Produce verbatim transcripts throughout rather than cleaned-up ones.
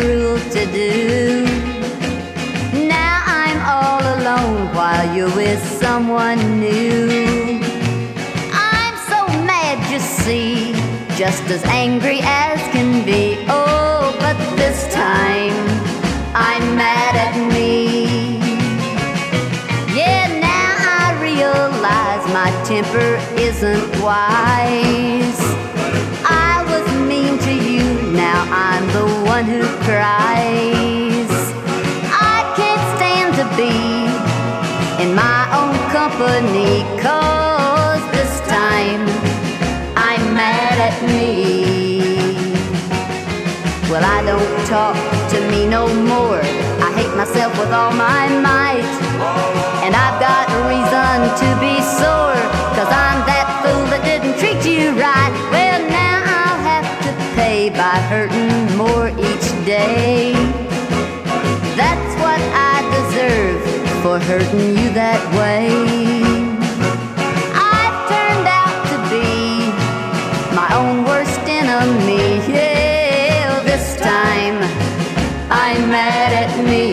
cruel to do. Now I'm all alone while you're with someone new. I'm so mad, you see, just as angry as can be. Oh, but this time I'm mad at me. Yeah, now I realize my temper isn't wise. I was mean to you, now I'm the one who cries. I can't stand to be in my own company, 'cause this time I'm mad at me. Well, I don't talk to me no more. I hate myself with all my might. And I've got reason to be sore, 'cause I'm that fool that didn't treat you right. Well, now I'll have to pay by hurting more each day. That's what I deserve for hurting you that way. I've turned out to be my own worst enemy. Yeah, this time I'm mad at me.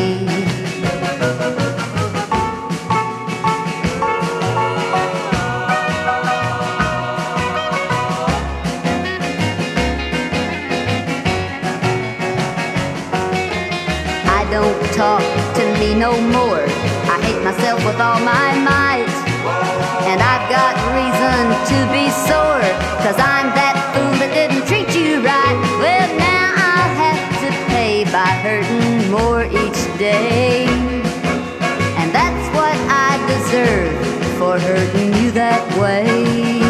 Don't talk to me no more. I hate myself with all my might. And I've got reason to be sore, 'cause I'm that fool that didn't treat you right. Well, now I'll have to pay by hurting more each day. And that's what I deserve for hurting you that way.